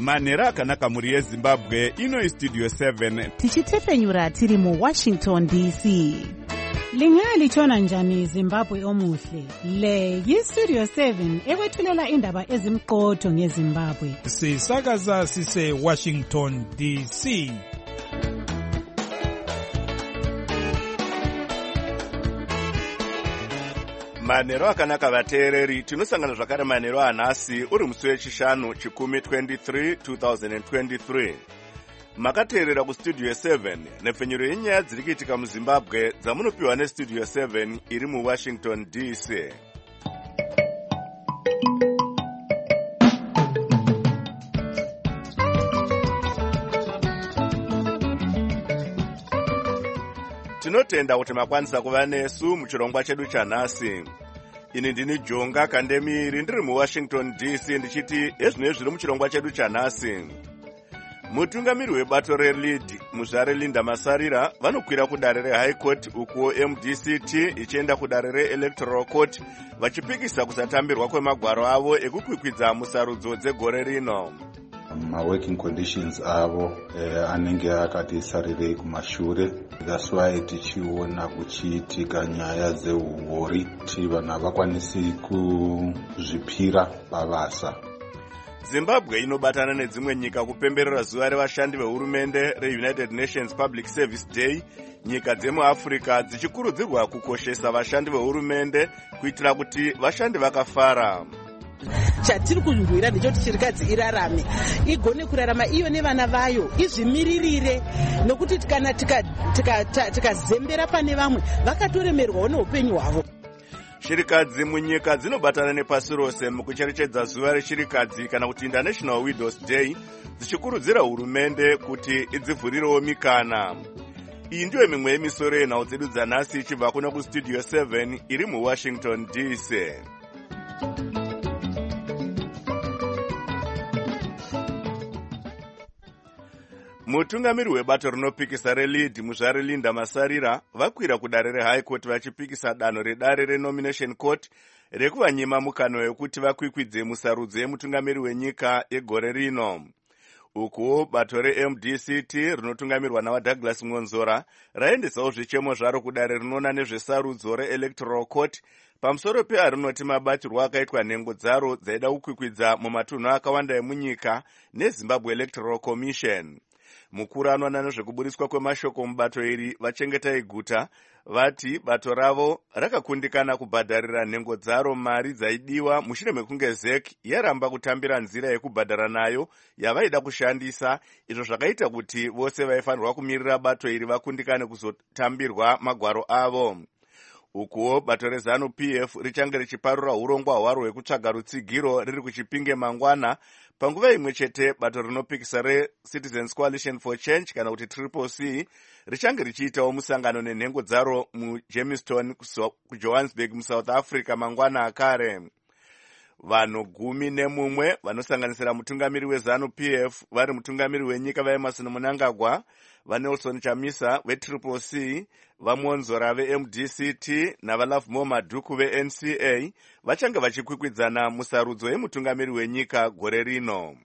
manhero akanaka mhuri yezimbabwe. Ino Studio 7 tichitefenyura tiri muWashington DC. Lingalitshona njani Zimbabwe omuhle? Le yiStudio 7 ekwethulela indaba ezimqotho ngeZimbabwe. Sisakaza sise Washington DC. manhero akanaka vateereri, tinosangana zvakare manhero anhasi uri musi wechishanu chikumi 23 2023. Makateerera kuStudio 7 nepfenyuro yenyaya dziri kuitika muZimbabwe dzamunopiwa neStudio 7 iri muWashington DC. Tinotenda kuti makwanisa kuva nesu muchirongwa chedu chanhasi. Ini ndini Jonga Kandemiri ndiri muWashington DC ndichiti ezvinoi zviri muchirongwa chedu chanhasi. Mutungamiri webato reLead muzvare Linda Masarira vanokwira kudare reHigh Court ukuwo MDCT ichienda kudare reElectoral Court vachipikisa kusatambirwa kwemagwaro avo ekukwikwidza musarudzo dzegore rino. Working conditions avo anenge akati sarirei kumashure. That's why tichiona kuchiitika nyaya dzeuhori kuti vanhu havakwanisi kuzvipira bavasa. Zimbabwe inobatana nedzimwe nyika kupemberera zuva revashandi vehurumende reUnited Nations Public Service Day. Nyika dzemuAfrica dzichikurudzirwa kukoshesa vashandi vehurumende kuitira kuti vashandi vakafara. Chatiri kunzwira ndechoti chirikadzi irarame, igone kurarama iyo nevana vayo, izvimiririre, nokuti kana tikazembera pane vamwe vakatoremerwawo neupenyu hwavo. Shirikadzi munyika dzinobatana nepasi rose mukucherechedza zuva reshirikadzi kana kuti International Widows Day, dzichikurudzira hurumende kuti idzivhurirewo mikana. Iyi ndiyo mimwe yemisoro yenhau dzedu dzanhasi ichibva kuna kuStudio 7 iri muWashington DC. Mutungamiri webato rinopikisa reLead muzvare Linda Masarira vakwira kudare reHigh Court vachipikisa danho redare reNomination Court rekuvanyima mukana wekuti vakwikwidze musarudzo yemutungamiri wenyika yegore rino. Ukuwo bato reMDCT rinotungamirwa nawaDouglas Ngonzora raendesawo zvichemo zvaro kudare rinoona nezvesarudzo reElectoral Court pamusoro pearinoti mabatirwo akaitwa nhengo dzaro dzaida kukwikwidza mumatunhu akawanda emunyika neZimbabwe Electoral Commission. Mukuru anoona nezvekuburiswa kwemashoko mubato iri vachengetai guta vati bato ravo rakakundikana kubhadharira nhengo dzaro mari dzaidiwa mushure mekunge ZEC yaramba kutambira nzira yekubhadhara nayo yavaida kushandisa, izvo zvakaita kuti vose vaifanirwa kumirira bato iri vakundikane kuzotambirwa magwaro avo. Ukuwo bato reZANU-PF richange richiparura urongwa hwaro hwekutsvaga rutsigiro riri kuChipinge mangwana. Panguva imwe chete bato rinopikisa reCitizens Coalition for Change kana kuti CCC richange richiitawo musangano nenhengo dzaro muJamestown kuJohannesburg muSouth Africa mangwana akare. Vanhu 11 vanosanganisira mutungamiri weZANU-PF vari mutungamiri wenyika vaEmerson Mnangagwa, vaNelson Chamisa veCCC, vaMonzora veMDCT navaLovemore Madhuku veNCA vachange vachikwikwidzana musarudzo yemutungamiri wenyika gore rino.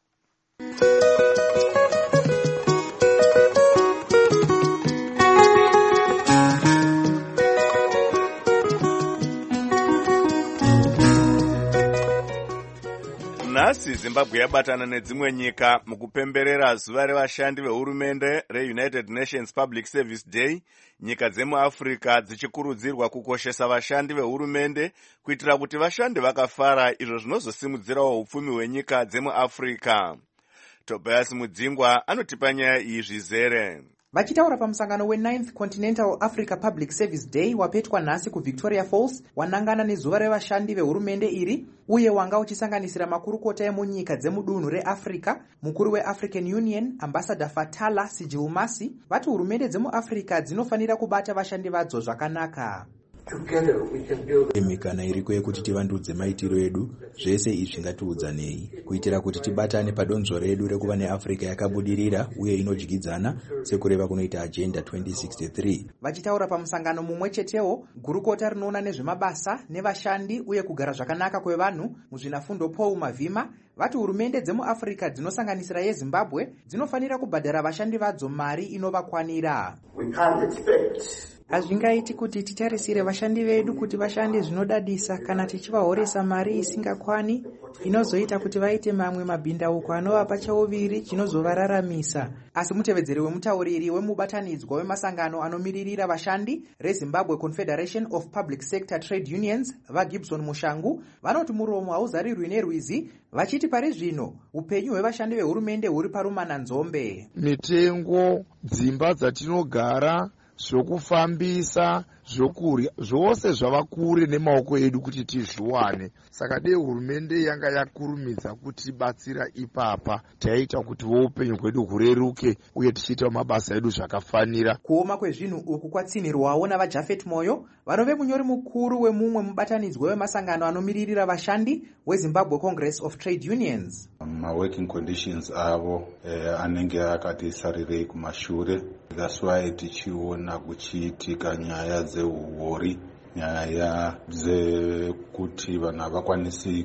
Nhasi Zimbabwe yabatana nedzimwe nyika mukupemberera zuva revashandi vehurumende reUnited Nations Public Service Day. Nyika dzemuAfrica dzichikurudzirwa kukoshesa vashandi vehurumende kuitira kuti vashandi vakafara, izvo zvinozosimudzirawo upfumi hwenyika dzemuAfrica. Tobias Mudzingwa anotipa nyaya iyi zvizere. Vachitaura pamusangano we9th Continental Africa Public Service Day wapetwa nhasi kuVictoria Falls, wanangana nezuva revashandi vehurumende iri uye wanga uchisanganisira makurukota emunyika dzemudunhu reAfrica. Mukuru weAfrican Union Ambassador Fatala Sijiumasi vati hurumende dzemuAfrica dzinofanira kubata vashandi vadzo zvakanaka. Mikana iriko yekuti tivandudze maitiro edu, zvese izvi ngatiudzanei kuitira kuti tibatane padonzvo redu rekuva neAfrica yakabudirira uye inodyidzana sekureva kunoita Agenda 2063. Vachitaura pamusangano mumwe chetewo, gurukota rinoona nezvemabasa nevashandi uye kugara zvakanaka kwevanhu muzvinafundo Paul Mavhima vati hurumende dzemuAfrica dzinosanganisira yeZimbabwe dzinofanira kubhadhara vashandi vadzo mari inovakwanira. Hazvingaiti kuti titarisire vashandi vedu kuti vashande zvinodadisa kana tichivahoresa mari isingakwani inozoita kuti vaite mamwe mabhindauko anovapa chauviri chinozovararamisa. Asi mutevedzeri wemutauriri wemubatanidzwa wemasangano anomiririra vashandi reZimbabwe Confederation of Public Sector Trade Unions vaGibson Mushangu vanoti muromo hauzarirwi nerwizi, vachiti pari zvino upenyu hwevashandi vehurumende huri parumana nzombe. Mitengo, dzimba dzatinogara, zvokufambisa, zvokurya, zvose zvava kure nemaoko edu kuti tizviwane. Saka dei hurumende yanga yakurumidza kutibatsira ipapa, taita kuti upenyu hwedu hureruke uye tichiita mabasa edu zvakafanira. Kuoma kwezvinhu uku kwatsinirwawo navaJafet Moyo, vanove munyori mukuru wemumwe mubatanidzwa wemasangano anomiririra vashandi weZimbabwe Congress of Trade Unions. Working conditions avo anenge akati sarirei kumashure. That's why tichiona kuchiitika nyaya dzeuori, nyaya dzekuti vanhu havakwanisi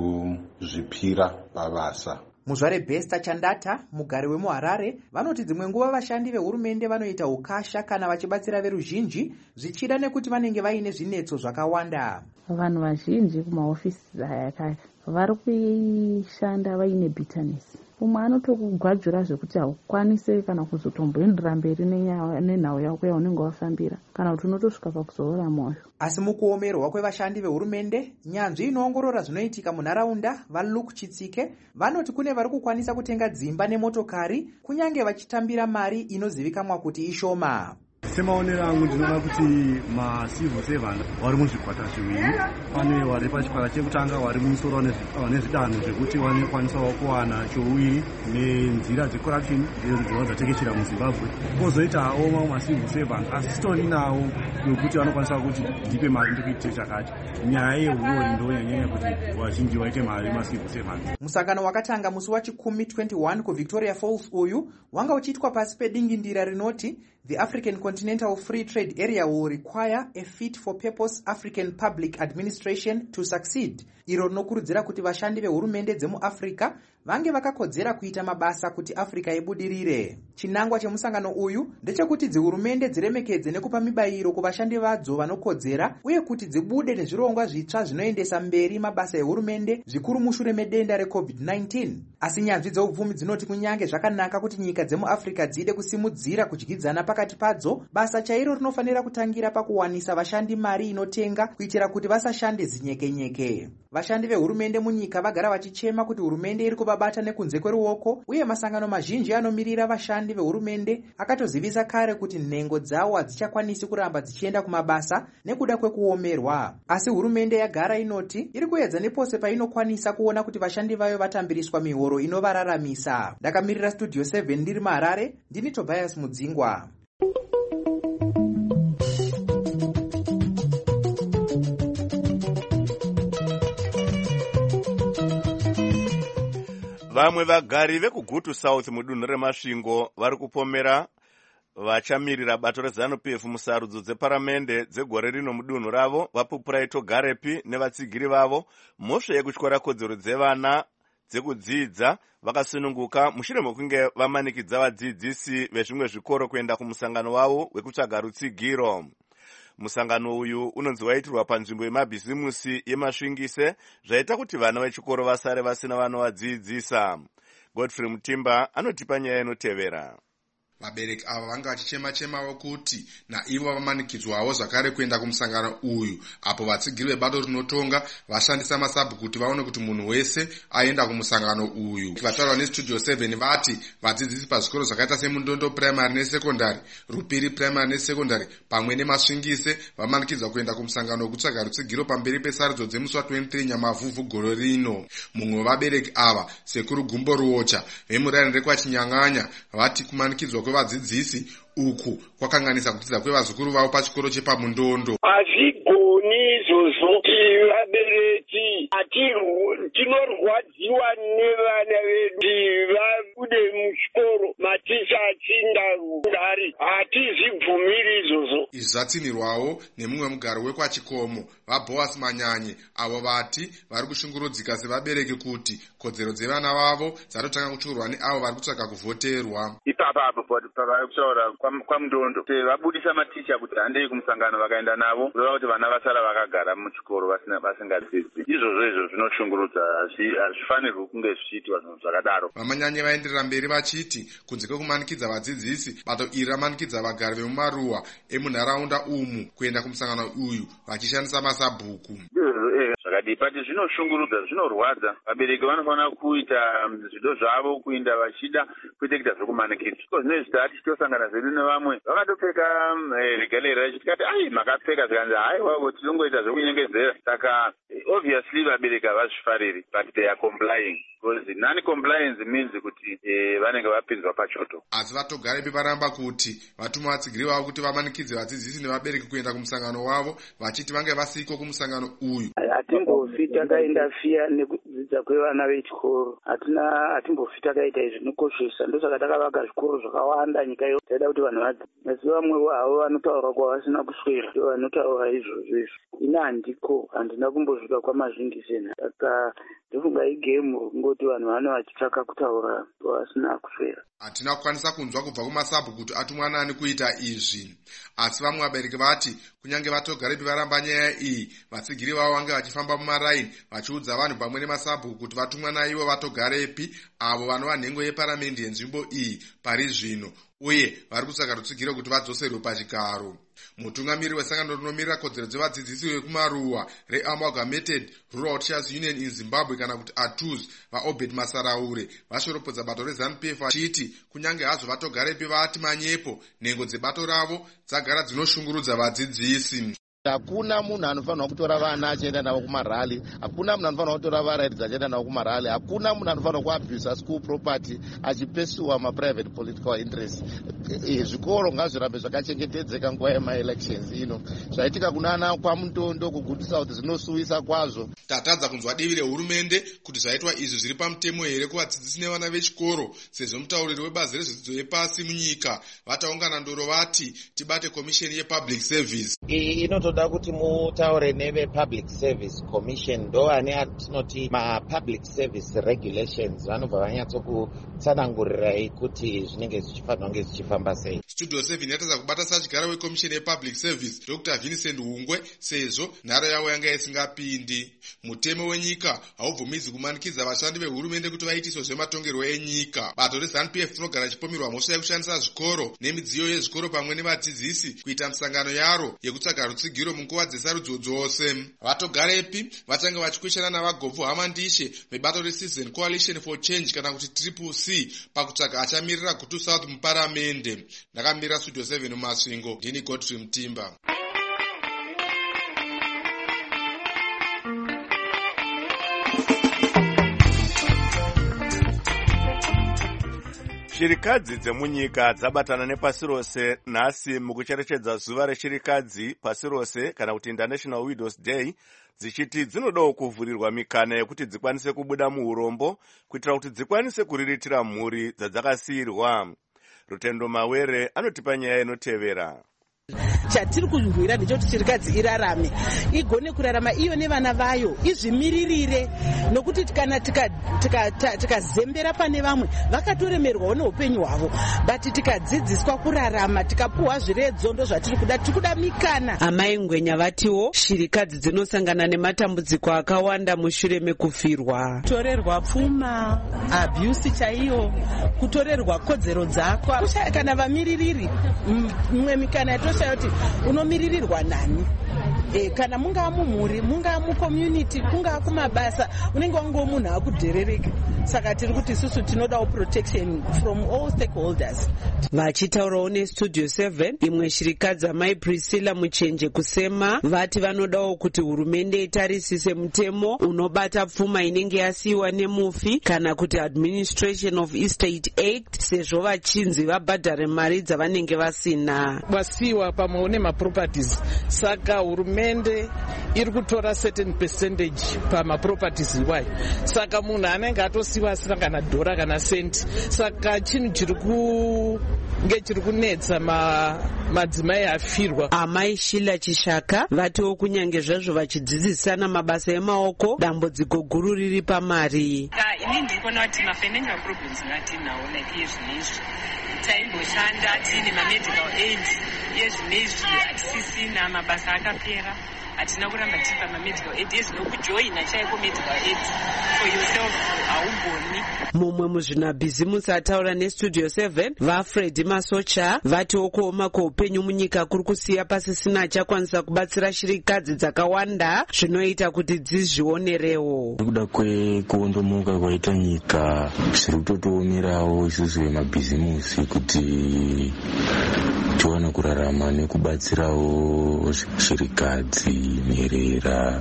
kuzvipira pabasa. Muzvare Besta Chandata, mugari wemuHarare, vanoti dzimwe nguva vashandi vehurumende vanoita ukasha kana vachibatsira veruzhinji zvichida nekuti vanenge vaine zvinetso zvakawanda. Vanhu vazhinji kumahofisi ayakaya vari kuishanda vaine bitterness. Umwe anotokugwadzura zvekuti haukwanise kana kuzotomboendera mberi nenhau yako yaunenge wafambira kana kuti unotosvika pakuzoora mwoyo. Asi mukuomerwa kwevashandi vehurumende, nyanzvi inoongorora zvinoitika munharaunda vaLuke Chitsike vanoti kune vari kukwanisa kutenga dzimba nemotokari kunyange vachitambira mari inozivikanwa kuti ishoma. Semaonero angu ndinoona kuti macivil servant vari muzvikwata zviviri. Pane vari pachikwata chekutanga vari mumusoro nezvidanho zvekuti vanokwaniswawo kuwana chouiri nenzira dzecorruption dzinowa dzatekeshera muZimbabwe. Kozoitawo mamwe macivil servant asi titori nawo yokuti vanokwanisa kuti ndipe mari ndikuitire chakati. Nyaya yeurori ndonyanyanya kuti vazhinji vaite mari macivil servant. Musangano wakatanga musi wachikumi 21 kuVictoria Falls uyu wanga uchiitwa pasi pedingindira rinoti The African Continental Free Trade Area will require a fit-for-purpose African public administration to succeed. Iro rinokurudzira kuti vashandi vehurumende dzemuAfrica vange vakakodzera kuita mabasa kuti Africa ibudirire. Chinangwa chemusangano uyu ndechekuti dzihurumende dziremekedze nekupa mibayiro kuvashandi vadzo vanokodzera uye kuti dzibude nezvirongwa zvitsva zvinoendesa mberi mabasa ehurumende zvikuru mushure medenda reCovid-19. Asi nyanzvi dzeupfumi dzinoti kunyange zvakanaka kuti nyika dzemuAfrica dzide kusimudzira kudyidzana pakati padzo, basa chairo rinofanira kutangira pakuwanisa vashandi mari inotenga kuitira kuti vasashande zinyekenyeke. Vashandi vehurumende munyika vagara vachichema kuti hurumende iri kuvabata nekunze kweruoko uye masangano mazhinji anomirira vashandi vehurumende akatozivisa kare kuti nhengo dzawo hadzichakwanisi kuramba dzichienda kumabasa nekuda kwekuomerwa. Asi hurumende yagara inoti iri kuedza nepose painokwanisa kuona kuti vashandi vayo vatambiriswa mihoro inovararamisa. Ndakamirira Studio 7 ndiri muHarare, ndini Tobias Mudzingwa. Vamwe vagari vekuGutu South mudunhu reMasvingo vari kupomera vachamirira bato reZANU-PF musarudzo dzeparamende dzegore rino mudunhu ravo vaPupurayi Togarepi nevatsigiri vavo mhosva yekutyora kodzero dzevana dzekudzidza vakasununguka mushure mekunge vamanikidza vadzidzisi vezvimwe zvikoro kuenda kumusangano wavo wekutsvaga rutsigiro. Musangano uyu unonzi waitirwa panzvimbo yemabhizimusi yeMasvingise zvaita kuti vana vechikoro vasare vasina vanovadzidzisa. Godfrey Mutimba anotipa nyaya inotevera. Vabereki ava vanga vachichema-chemawo kuti naivo vamanikidzwawo zvakare kuenda kumusangano uyu apo vatsigiri vebato rinotonga vashandisa masabhu kuti vaone kuti munhu wese aenda kumusangano uyu. Vataurwa neStudio 7 vati vadzidzisi pazvikoro zvakaita seMundondo Primary neSecondary, Rupiri Primary neSecondary pamwe neMasvingise vamanikidzwa kuenda kumusangano wekutsvaga rutsigiro pamberi pesarudzo dzemusi wa23 Nyamavhuvhu gore rino. Mumwe wevabereki ava Sekuru Gumbo Ruocha vemurani rekwaChinyang'anya vati kumanikidzwa novadzidzisi uku kwakanganisa kudzidza kwevazukuru vavo pachikoro chepamundondo. Hazvigoni izvozvo kuti vabereki tinorwadziwa nevana vedu vabude muchikoro maticha achinda ngari. Hatizvibvumiri izvozvo. Izvi zvatsinirwawo nemumwe mugaro wekwachikomo vaBoas Manyanye, avo vati vari kushungurudzika sevabereki kuti kodzero dzevana vavo dzatotanga kutorwa neavo vari kutsvaga kuvhoterwa. Ipapo pavari kutaura kwamundondo vabudisa maticha kuti handei kumusangano vakaenda navo kureva kuti vana vasara vakagara muchikoro vasingadzidzi. Izvozvo zvinoshungurudza, hazvifanirwi kunge zvichiitwa zvinhu zvakadaro. Vamanyanye vaenderera mberi vachiti kunze kwekumanikidza vadzidzisi, bato iri ramanikidza vagari vemumaruwa emunharaunda umu kuenda kumusangano uyu vachishandisa masabhuku. Zvakadii pati zvinoshungurudza, zvinorwadza. Vabereki vanofanira kuita zvido zvavo kuinda vachida kwete kuita zvokumanikidza. Zvinezvi tichitosangana zvedu nevamwe vakatopfeka regalera chitikati ai makapfeka zvikanzi haiwa tinongoita zvokunyengedzera. Saka obviously vabereki havazvifariri, but they are complying. Because non-compliance means kuti vanenge vapinzwa pachoto. Asi vatogarepi varamba kuti vatumwa vatsigiri vavo kuti vamanikidze vadzidzisi nevabereki kuenda kumusangano wavo vachiti vange vasiko kumusangano uyu. Hatimbofi takaindafiya nekudzidza kwevana vechikoro. Hatimbofi takaita izvi zvinokoshesa. Ndosaka takavaka zvikoro zvakawanda nyika yo. Taida kuti vanhu vadzidze. Asi vamwe havo vanotaura kwavasina kuswera. Ndivo vanotaura izvozvo. Ina handiko, handina kumbosvika kwamazvingisena. Saka ndofunga igemu ngoti vanhu vano vachitsvaka kutaura kwavasina kuswera. Hatina kukwanisa kunzwa kubva kumasabhu kuti atumwa nani kuita izvi. Asi vamwe vabereki vati kunyange vatogarepi varamba nyaya iyi, vatsigiri vavo vange vachifamba mumaraini vachiudza vanhu pamwe nemasabhu kuti vatumwa naivo vatogarepi avo vanova nhengo yeparamende yenzvimbo iyi pari zvino, uye vari kutsvaga rutsigiro kuti vadzoserwe pachigaro. Mutungamiri wesangano rinomirira kodzero dzevadzidzisi vekumaruwa reAmalgamated Rural Teachers Union in Zimbabwe kana kuti ATUZ vaObed Masaraure vashoropodza bato reZANU-PF vachiti kunyange hazvo vatogarepi vati manyepo, nhengo dzebato ravo dzagara dzinoshungurudza vadzidzisi. Hakuna munhu anofanira kutora vana achienda navo kumarali, hakuna munhu anofanira kutora varairidzi achienda navo kumarali, hakuna munhu anofanira kuabuse school property achipesuwa maprivate political interest. Zvikoro ngazvirambe zvakachengetedzeka nguva yemaelections ino. Zvaitika kunana kwamundondo kuGood South zvinosuwisa kwazvo. Tatadza kunzwa divi rehurumende kuti zvaitwa izvi zviri pamutemo here kuvadzidzisi nevana vechikoro, sezvo mutauriri webazi rezvidzidzo yepasi munyika vataungana ndoro vati tibate komisheni yepublic service. Inotoda kuti mutaure neve-Public Service Commission, ndo ane atinoti ma-Public Service Regulations, vanobva vanyatsokutsanangurirai kuti zvinenge zvichifanira kunge zvichifamba sei. Studio 7 yatadza kubata sachigara wekomisheni yepublic service Dr. Vincent Hungwe sezvo nharo yavo yanga isingapindi. Mutemo wenyika haubvumidzi kumanikidza vashandi vehurumende kuti vaitiswe zvematongerwo enyika. Bato reZANU-PF rinogara chipomerwa mhosva yekushandisa zvikoro nemidziyo yezvikoro pamwe nevadzidzisi kuita misangano yaro yekutsvaga rutsigiro munguva dzesarudzo dzose. Vatogarepi vachange vachikweshana navagobvu Hamandishe vebato reCitizen Coalition for Change kana kuti CCC pakutsvaga achamirira Gutu South muparamende. Ndakamira Studio 7 mumasvingo, ndini Godfrey Mutimba. Shirikadzi dzemunyika dzabatana nepasi rose nhasi mukucherechedza zuva reshirikadzi pasi rose kana kuti International Widows Day, dzichiti dzinodawo kuvhurirwa mikana yekuti dzikwanise kubuda muurombo kuitira kuti dzikwanise kuriritira mhuri dzadzakasiyirwa. Rutendo Mawere anotipa nyaya inotevera. Chatiri kurwira ndechoti chirikadzi irarame, igone kurarama iyo nevana vayo, izvimiririre, nokuti kana tikazembera pane vamwe vakatoremerwawo neupenyu hwavo, but tikadzidziswa kurarama, tikapuhwa zviredzo, ndo zvatiri kuda, tiri kuda mikana. Amai Ngwenya vatiwo shirikadzi dzinosangana nematambudziko akawanda mushure mekufirwa. Kutorerwa pfuma, abuse chaiyo, kutorerwa kodzero dzako, kana vamiririri, mimwe mikana yatosha yoti unomiririrwa nani. Kana mungaa mumhuri, mungaa mucommunity, kungaa kumabasa, unenge wango munhu akudherereka. saka tiri kuti isusu tinodawo protection from all stakeholders. Vachitaurawo nestudio 7, imwe shirikadzi amai Priscilla Muchenje kusema vati vanodawo kuti hurumende itarisise mutemo unobata pfuma inenge yasiyiwa nemufi kana kuti Administration of Estate Act, sezvo vachinzi vabhadhare mari dzavanenge vasina. Vasiyiwa pamwe nemaproperties, saka hurumende iri kutora certain percentage pamaproperties iwayo, saka munhu anenge atosiyiwa asina kana dhora kana senti, saka chinhu chiri kunetsa madzimai afirwa. Amai Shila Chishaka vatiwo kunyange zvazvo vachidzidzisana mabasa emaoko, dambudziko guru riri pamari. Ini ndikuona kuti mafinancial problems atinawo like yezvinezvi taimboshanda tiine mamedical aid, yezvinezvi hatisisina, mabasa akapera, hatina kuramba tipa mamedical aid, yezvinokujoina chaiko medical aid for yourself haumboni. Mumwe muzvinabhizimusi ataura nestudio 7, vaFred Masocha vatiwo kuoma kweupenyu munyika kuri kusiya pasisina achakwanisa kubatsira shirikadzi dzakawanda zvinoita kuti dzizvionerewo. Nekuda kwekuondomoka kwaita nyika zviri kutotiomerawo isusu vemabhizimusi kuti tiwane kurarama nekubatsirawo shirikadzi nherera,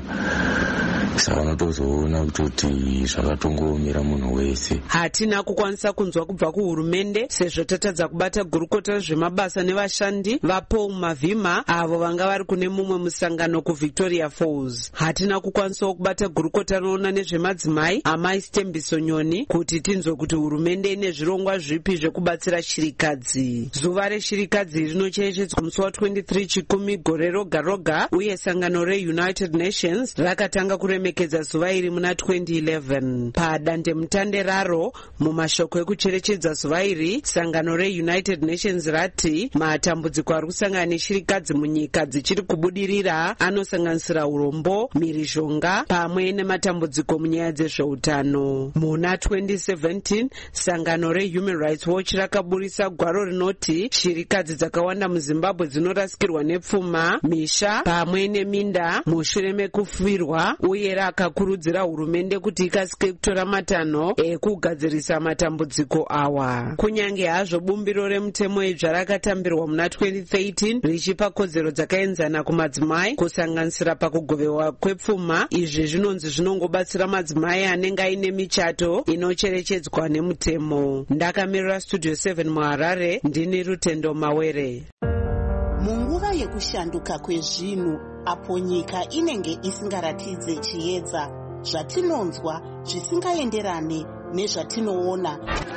saka unotozoona kutoti zvakatongoomera munhu wese. Hatina kukwanisa kunzwa kubva kuhurumende sezvo tatadza kubata gurukota rezvemabasa nevashandi vaPaul Mavhima avo vanga vari kune mumwe musangano kuVictoria Falls. Hatina kukwanisawo kubata gurukota rinoona nezvemadzimai amai Stembiso Nyoni kuti tinzwe kuti hurumende ine zvirongwa zvipi zvekubatsira shirikadzi. Zuva reshirikadzi rinocherechedzwa musi wa23 Chikumi gore roga roga, uye sangano reUnited Nations rakatanga kuremekedza zuva iri muna 2011. Padandemutande raro, mumashoko ekucherechedza zuva iri, sangano reUnited Nations rati matambudziko ari kusangana neshirikadzi munyika dzichiri kubudirira anosanganisira urombo, mhirizhonga pamwe nematambudziko munyaya dzezveutano. Muna 2017 sangano reHuman Rights Watch rakaburisa gwaro rinoti shirikadzi dzakawanda muZimbabwe dzinorasikirwa nepfuma, misha pamwe neminda mushure mekufirwa, uye rakakurudzira hurumende kuti ikasike kutora matanho ekugadzirisa matambudziko awa. Kunyange hazvo bumbiro remutemo idzva rakatambirwa muna 2013 richipa kodzero dzakaenzana kumadzimai kusanganisira pakugoverwa kwepfuma, izvi zvinonzi zvinongobatsira madzimai anenge aine michato inocherechedzwa nemutemo. Ndakamirira studio 7 muHarare, ndini Rutendo Mawere. Munguva yekushanduka kwezvinhu, apo nyika inenge isingaratidze chiedza, zvatinonzwa zvisingaenderane nezvatinoona,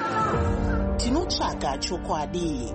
tinotsvaga chokwadi.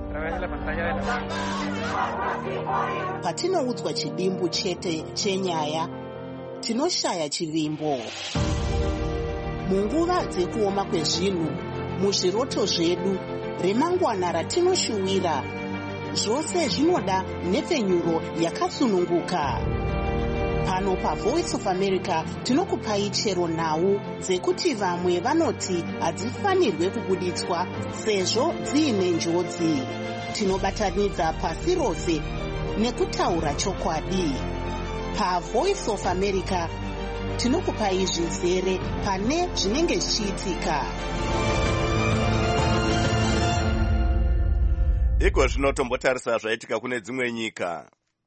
Patinoudzwa chidimbu chete chenyaya, tinoshaya chivimbo. Munguva dzekuoma kwezvinhu, muzviroto zvedu, remangwana ratinoshuwira, zvose zvinoda nhepfenyuro yakasununguka. Pano paVoice of America tinokupai chero nhau dzekuti vamwe vanoti hadzifanirwe kubuditswa sezvo dziine njodzi. Tinobatanidza pasi rose nekutaura chokwadi. PaVoice of America tinokupai zvizere pane zvinenge zvichiitika. Iko zvinotombotarisa zvaitika kune dzimwe nyika.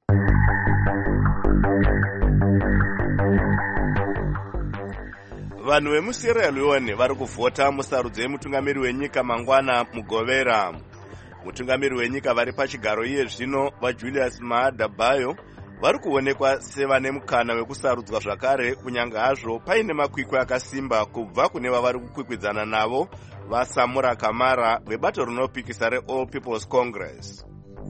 Vanhu vemuSierra Leone vari kuvhota musarudzo yemutungamiri wenyika mangwana mugovera. Mutungamiri wenyika vari pachigaro iye zvino vaJulius Maada Bio vari kuonekwa sevane mukana wekusarudzwa zvakare, kunyange hazvo paine makwikwi akasimba kubva kune vavari kukwikwidzana navo vaSamura Kamara vebato rinopikisa reAll People's Congress.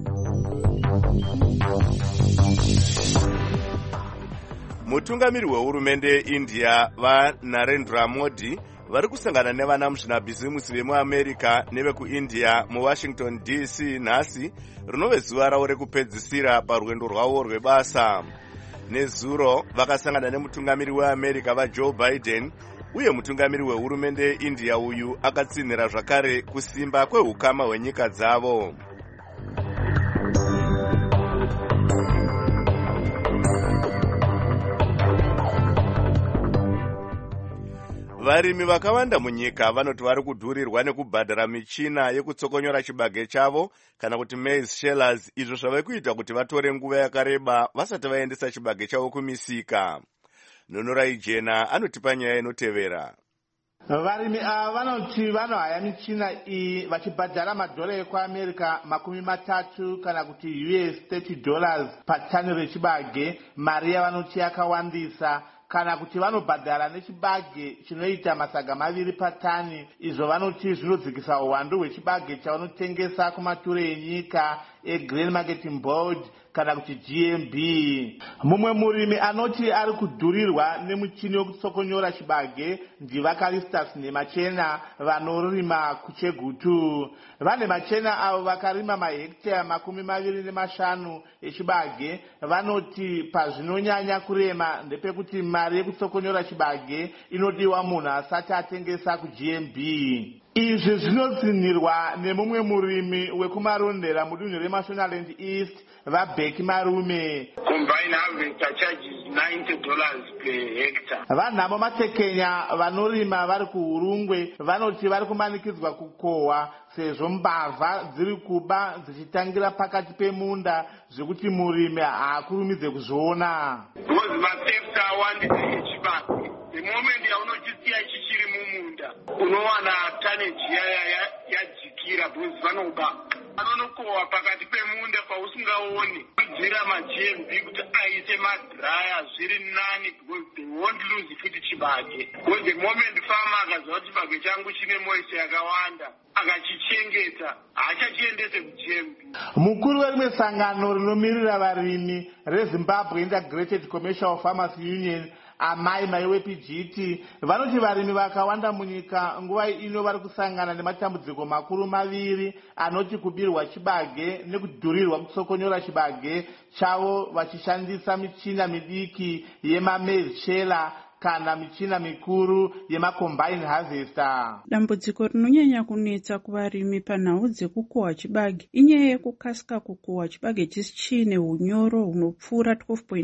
Mutungamiri wehurumende yeIndia vaNarendra Modi vari kusangana nevana muzvinabhizimusi vemuAmerica nevekuIndia muWashington DC nhasi, rinove zuva ravo rekupedzisira parwendo rwavo rwebasa. Nezuro vakasangana nemutungamiri weAmerica vaJoe Biden, uye mutungamiri wehurumende yeIndia uyu akatsinhira zvakare kusimba kwehukama hwenyika dzavo. Varimi vakawanda munyika vanoti vari kudhurirwa nekubhadhara michina yekutsokonyora chibage chavo kana kuti maize shellers, izvo zvave kuita kuti vatore nguva yakareba vasati vaendesa chibage chavo kumisika. Nonorai Jena anotipa nyaya inotevera. Varimi ava vanoti vanohaya michina iyi vachibhadhara madhora ekuAmerica $30 kana kuti $30 patani rechibage, mari yavanoti yakawandisa. Kana kuti vanobhadhara nechibage chinoita masaga 2 patani, izvo vanoti zvinodzikisa uwandu hwechibage chavanotengesa kumature enyika eGrain Marketing Board kana kuti GMB. Mumwe murimi anoti ari kudhurirwa nemuchini wekutsokonyora chibage ndivaKalistus neMachena vanorima kuChegutu. Vane Machena avo vakarima mahekitari 25 echibage vanoti pazvinonyanya kurema ndepekuti mari yekutsokonyora chibage inodiwa munhu asati atengesa kuGMB. Izvi zvinotsinirwa nemumwe murimi wekumarondera mudunhu reMashonaland East vaBheki Marume. Combine harvester charges $90 per hectare. Vanhamo matekenya vanorima vari kuHurungwe vanoti vari kumanikidzwa kukohwa sezvo mbavha dziri kuba dzichitangira pakati pemunda zvekuti murimi haakurumidze kuzviona. Because matheft awandisa echibage. The moment yaunotisiya chichiri mumunda unowana tonnage yadzikira because vanoba vanonokohwa pakati pemunda pausingaoni kudzira maGMB kuti aise madhiraya zviri nani because they won't lose futi chibage. Because the moment farmer akaziva kuti chibage changu chine moisture yakawanda akachichengeta haachachiendese kuGMB. Mukuru werimwe sangano rinomirira varimi reZimbabwe Integrated Commercial Farmers Union Amai wePGT vanoti varimi vakawanda munyika nguva ino vari kusangana nematambudziko makuru maviri anoti kubirwa chibage nekudhurirwa kutsokonyora chibage chavo vachishandisa michina midiki yemamaize sheller kana michina mikuru yemacombine harvester. Dambudziko rinonyanya kunetsa kuvarimi panhau dzekukohwa chibage inyaya yekukasika kukohwa chibage chine unyoro hunopfuura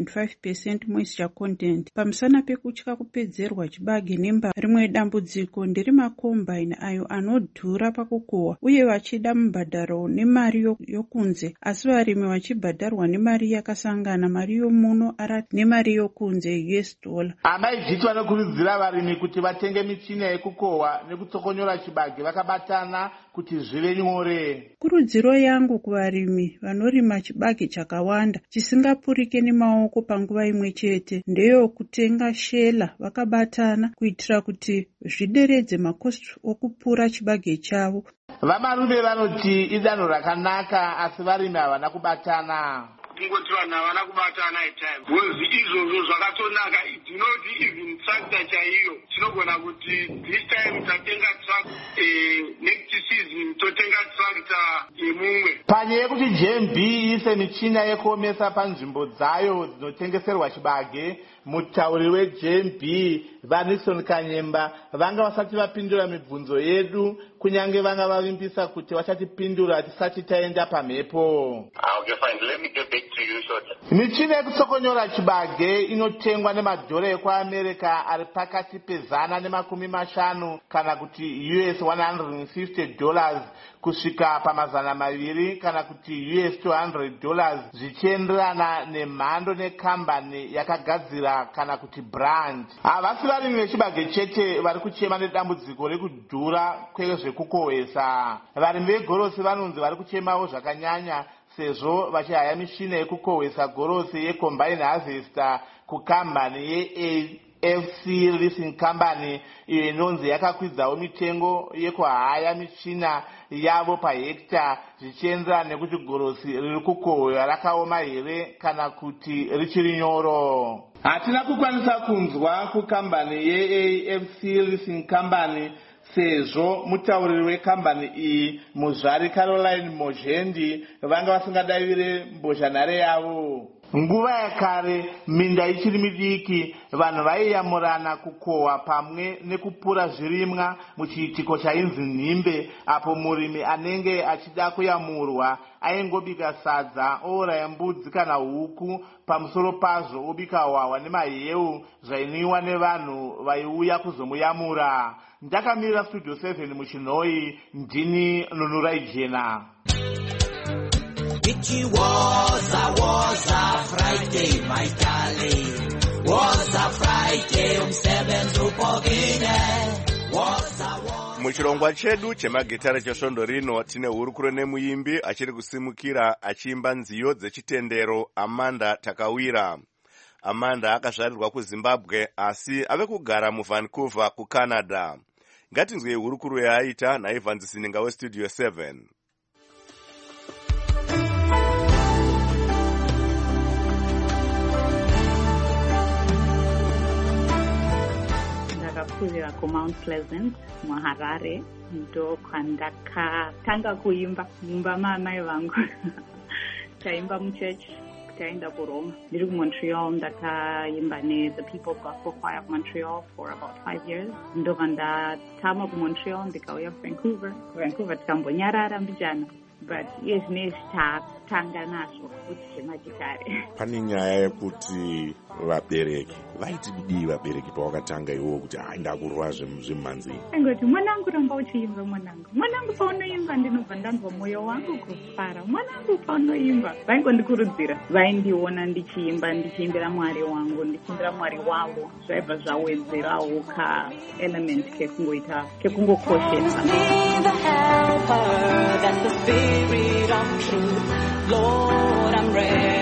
12.5% moisture content pamusana pekutya kupedzerwa chibage nemba. Rimwe dambudziko nderemacombine ayo anodhura pakukohwa uye vachida mubhadharo nemari yokunze, asi varimi vachibhadharwa nemari yakasangana, mari yomuno nemari yokunze $. Amai vanokurudzira varimi kuti vatenge michina yekukohwa nekutsokonyora chibage vakabatana kuti zvive nyore. Kurudziro yangu kuvarimi vanorima chibage chakawanda chisingapurike nemaoko panguva imwe chete ndeyokutenga shela vakabatana kuitira kuti zvideredze makosti okupura chibage chavo. Vamarume vanoti idanho rakanaka asi varimi havana kubatana. Kungoti vanhu havana kubatana time because izvozvo zvakatonaka. Tinoti even tractor chaiyo tinogona kuti this time tatenga tractor, next season totenga tractor yemumwe. Panyaya yekuti GMB ise michina yekuomesa panzvimbo dzayo dzinotengeserwa chibage, mutauri weGMB Vanison Kanyemba vanga vasati vapindura mibvunzo yedu kunyange vanga vavimbisa kuti vachatipindura tisati taenda pamhepo. Okay, fine. Let me get back to you shortly. Michina yekutsokonyora chibage inotengwa nemadhora ekuAmerica ari pakati pe$150 kana kuti $150 kusvika pa200 kana kuti $200 zvichienderana nemhando nekambani yakagadzira kana kuti brand. Havasi varimi vechibage chete vari kuchema nedambudziko rekudhura kwezvekukohwesa. Varimi vegorosi vanonzi vari kuchemawo zvakanyanya sezvo vachihaya mishina yekukohwesa gorosi yecombine harvester kukambani yeAFC Leasing Company iyo inonzi yakakwidzawo mitengo yekuhaya michina yavo pahekita zvichienderana nekuti gorosi riri kukohwa rakaoma here kana kuti richiri nyoro. Hatina kukwanisa kunzwa kukambani yeAFC Leasing Company sezvo mutauriri wekambani iyi muzvari Caroline Mojendi vanga vasingadavire mbozhanhare yavo. Nguva yakare minda ichiri midiki, vanhu vaiyamurana kukohwa pamwe nekupura zvirimwa muchiitiko chainzi nhimbe, apo murimi anenge achida kuyamurwa aingobika sadza, ouraya mbudzi kana huku, pamusoro pazvo obika hwahwa nemahewu zvainwiwa nevanhu vaiuya kuzomuyamura. Ndakamirira Studio 7 muchinhoi, ndini Nunurai Jena. It was a Friday, my darling. Was a Friday, umsebenzi upogile. Muchirongwa chedu chemagitara chesvondo rino tine hurukuro nemuimbi achiri kusimukira achiimba nziyo dzechitendero Amanda Takawira. Amanda akazvarirwa kuZimbabwe asi ave kugara muVancouver kuCanada. Ngatinzwe hurukuro yaaita naIvan Zininga weStudio 7. Ndakakurira kuMount Pleasant muHarare, ndo kwandakatanga kuimba mumba maamai vangu. Taimba muchechi, taenda kuRoma. Ndiri kuMontreal, ndakaimba The People's Gospel Choir of Montreal for about 5 years. Ndobva ndatama kuMontreal ndikauya kuVancouver. Vancouver tikambonyarara mbijana. But nezvinezvi tatanga nazvo kuti zvemagitare. Pane nyaya yekuti vabereki vaiti kudii vabereki pawakatanga iwo kuti ndakurwa zvemhanzi? Angoti mwanangu ramba uchiimba mwanangu paunoimba ndinobva ndanzwa mwoyo wangu kufara, mwanangu paunoimba. Vaingondikurudzira, vaindiona ndichiimbira Mwari wangu, ndichiimbira Mwari wavo, zvaibva zvawedzerawo ka-element kekungokoshesa. Spirit of truth, Lord, I'm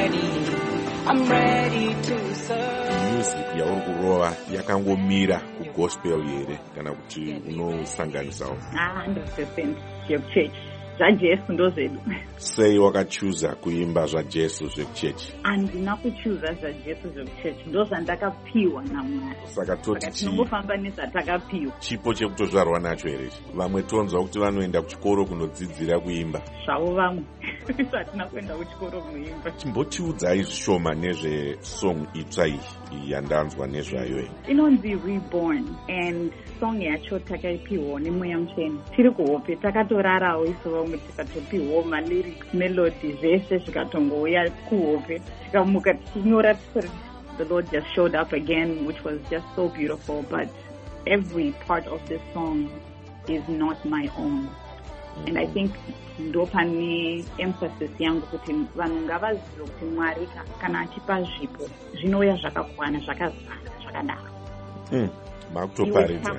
ready to serve. Music yauri kurova yakangomira kugospel here kana kuti unosanganisawo? 100% yekuchechi. ZvaJesu ndozvedu. Sei wakachuza kuimba zvaJesu zvekuchechi? Handina kuchuza zvaJesu zvekuchechi, ndozvandakapiwa naMwari. Saka toti tinongofamba nezvatakapiwa. Chipo chekutozvarwa nacho here? Vamwe tonzwa kuti vanoenda kuchikoro kunodzidzira kuimba. Zvavo vamwe. Hatina kuenda kuchikoro kunoimba. Chimbotiudzai zvishoma nezvesong itsva iyi yandanzwa nezvayo. Inonzi Reborn, and song yacho takaipiwa neMweya Mutsvene. Tiri kuhope takatorarawo isu vamwe tikatopiwa malyrics, melody zvese zvikatongouya kuhope. Tikamuka tichinyora tisori, the Lord just showed up again, which was just so beautiful. But every part of this song is not my own. And I think ndo pane emphasis yangu kuti vanhu ngavazive kuti Mwari kana achipa zvipo zvinouya zvakakwana, zvakazara, zvakadaro. Makutoparidza.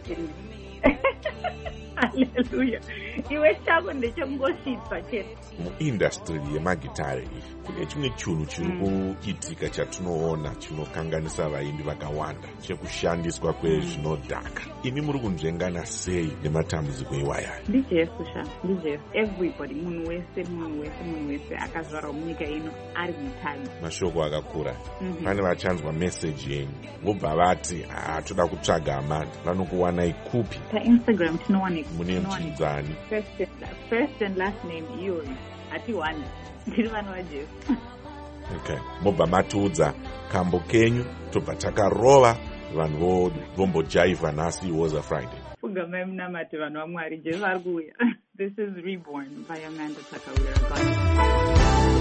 Hallelujah. Iwe chako ndechekungosvitsa chete. Muindustry yemagitare iyi kune chimwe chinhu chiri kuitika chatinoona chinokanganisa vaimbi vakawanda, chekushandiswa kwezvinodhaka. Imi muri kunzvengana sei nematambudziko iwaya? Ndijesu ndijesu. Everybody, munhu wese akazvarwa munyika ino ari mutadzi. Mashoko akakura. Pane vachanzwa message yenyu vobva vati toda kutsvaga Amanda. Vanokuwanai kupi? PaInstagram tinowanika. Mune mchidzani? First and last name iyoyo. Hatiwani. Ndiri vana vaJesu. Okay. Mobva matiudza kambo kenyu tobva takarova vanhu vombojaivha nhasi was a Friday. Fugamai munamati vanhu vaMwari, Jesu ari kuuya. This is Reborn by Amanda Takawira.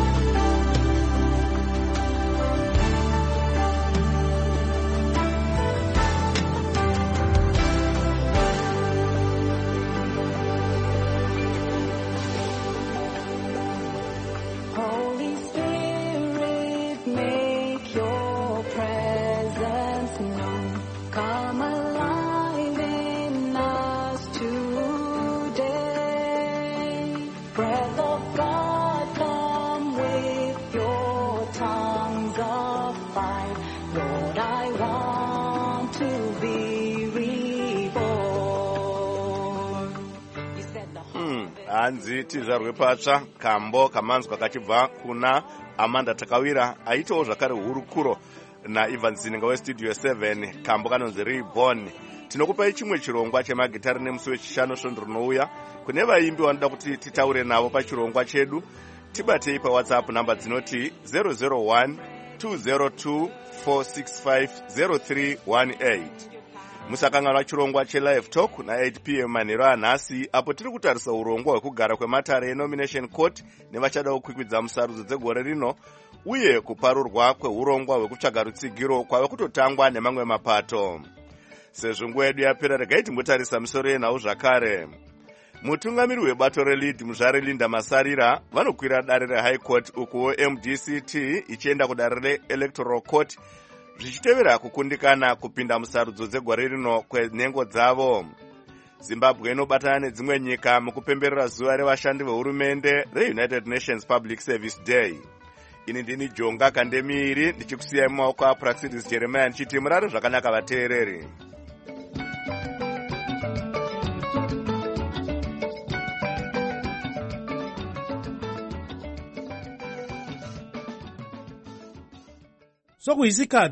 hanzi tizvarwe patsva kambo kamanzwa kachibva kuna Amanda Takawira aitawo zvakare hurukuro naIvan Zininga weStudio 7. Kambo kanonzi Reborn. Tinokupai chimwe chirongwa chemagitari nemusi wechishanu svondo rinouya. Kune vaimbi vanoda kuti titaure navo pachirongwa chedu tibatei pawhatsapp namba dzinoti 001 202 465 0318. musakanganwa chirongwa chelive talk na8 p.m. manhero anhasi, apo tiri kutarisa urongwa hwekugara kwematare enomination court nevachada kukwikwidza musarudzo dzegore rino, uye kuparurwa kweurongwa hwekutsvaga rutsigiro kwave kutotangwa nemamwe mapato. Sezvo nguva yedu yapera, regai timbotarisa misoro yenhau zvakare. Mutungamiri webato relid muzvarelinda Masarira vanokwira dare rehigh court, ukuwo MDCT ichienda kudare reelectoral court, zvichitevera kukundikana kupinda musarudzo dzegore rino kwenhengo dzavo. Zimbabwe inobatana nedzimwe nyika mukupemberera zuva revashandi vehurumende reUnited Nations Public Service Day. Ini ndini Jonga Kandemiiri ndichikusiyai mumaoko aPraxidis Jeremiah ndichiti murare zvakanaka vateereri. sokuyisikhathi